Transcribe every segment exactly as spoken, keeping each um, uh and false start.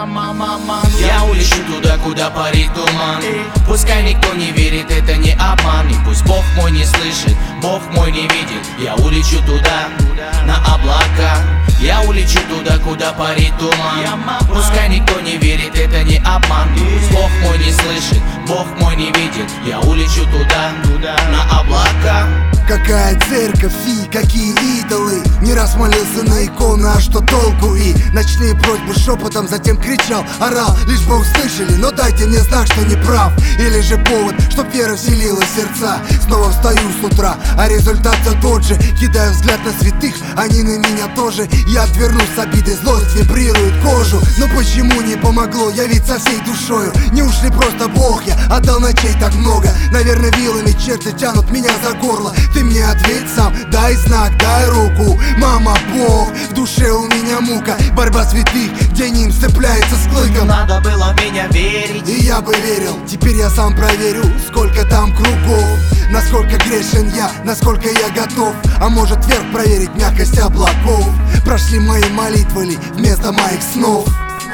Я мама, мама, я улечу туда, куда парит туман. Пускай никто не верит, это не обман. И пусть Бог мой не слышит, Бог мой не видит. Я улечу туда, на облака. Я улечу туда, куда парит туман. Пускай никто не верит, это не обман. И пусть Бог мой не слышит, Бог мой не видит. Я улечу туда, на облака. Какая церковь и какие идолы. Не раз молился на иконы, а что толку? И ночные просьбы шепотом, затем кричал, орал, лишь бы услышали, но дайте мне знак, что не прав. Или же повод, чтоб вера вселила сердца. Снова встаю с утра, а результат все тот же. Кидаю взгляд на святых, они на меня тоже. Я отвернусь с обидой, злость вибрирует кожу. Но почему не помогло? Я ведь со всей душою. Не ушли просто Бог, я отдал ночей так много. Наверное, вилами черти тянут меня за горло. Ты мне ответь сам, дай знак, дай руку. Мама, Бог, в душе у меня мука. Борьба святых, где ним сцепляется с клыком. Надо было в меня верить, и я бы верил. Теперь я сам проверю, сколько там кругов. Насколько грешен я, насколько я готов. А может вверх проверить мягкость облаков. Прошли мои молитвы ли вместо моих снов.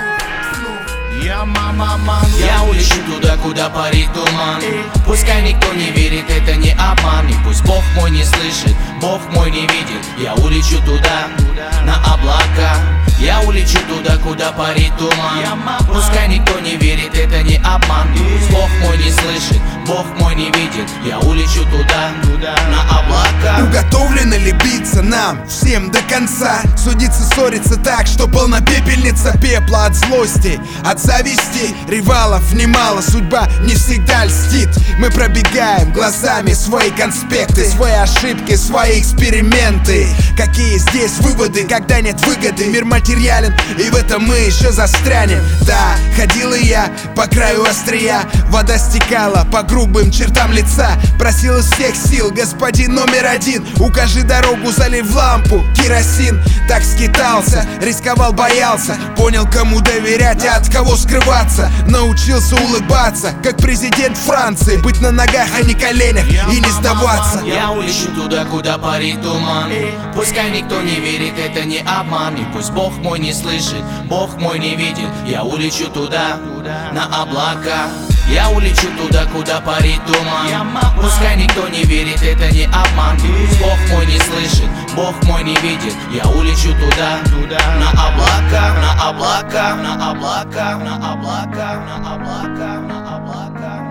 Я мама, мама, я улечу туда, куда парит туман. Пускай никто не верит, это не обман. И пусть Бог мой не слышит, Бог мой не видит. Я улечу туда, на облака. Я улечу туда, куда парит туман. Пускай никто не верит, это не обман. И пусть Бог мой не слышит, Бог мой не видит. Я улечу туда, на облака. Уготовлено ли биться нам всем до конца? Судиться, ссориться так, что полна пепельница пепла от злости, от зависти. Ревалов немало, судьба не всегда льстит. Мы пробегаем глазами свои конспекты, свои ошибки, свои эксперименты. Какие здесь выводы, когда нет выгоды? Мир материален, и в этом мы еще застрянем. Да, ходил и я по краю острия. Вода стекала по грубым чертам лица. Просил из всех сил, господин номер один, укажи дорогу, залив лампу, керосин. Так скитался, рисковал, боялся. Понял, кому доверять, а от кого скрываться. Научился улыбаться, как президент Франции. Быть на ногах, а не коленях, и не сдаваться. Я улечу туда, куда парит туман. Пускай никто не верит, это не обман. И пусть Бог мой не слышит, Бог мой не видит. Я улечу туда, на облака. Я улечу туда, куда парит туман. Пускай никто не верит, это не обман. И пусть Бог мой не слышит, Бог мой не видит. Я улечу туда, на облака, на облака, на облака, на облака, на облака, на облака.